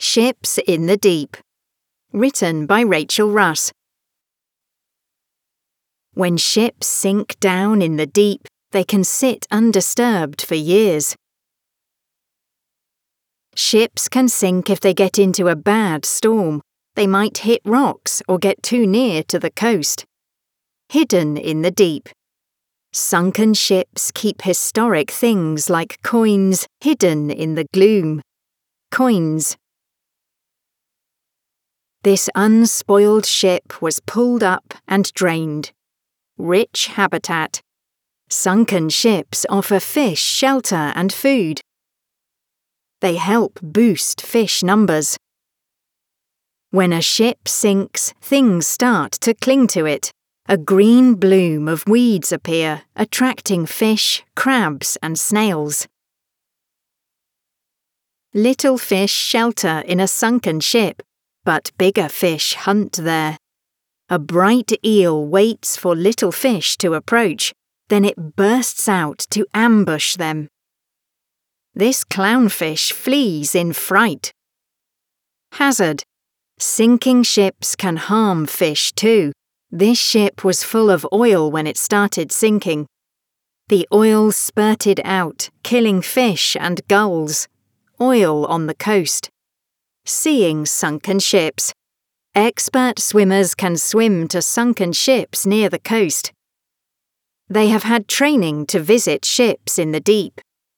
Ships in the Deep. Written by Rachel Russ. When ships sink down in the deep, they can sit undisturbed for years. Ships can sink if they get into a bad storm. They might hit rocks or get too near to the coast. Hidden in the deep. Sunken ships keep historic things like coins hidden in the gloom. Coins. This unspoiled ship was pulled up and drained. Rich habitat. Sunken ships offer fish shelter and food. They help boost fish numbers. When a ship sinks, things start to cling to it. A green bloom of weeds appear, attracting fish, crabs, and snails. Little fish shelter in a sunken ship, but bigger fish hunt there. A bright eel waits for little fish to approach, then it bursts out to ambush them. This clownfish flees in fright. Hazard. Sinking ships can harm fish too. This ship was full of oil when it started sinking. The oil spurted out, killing fish and gulls. Oil on the coast. Seeing sunken ships. Expert swimmers can swim to sunken ships near the coast. They have had training to visit ships in the deep.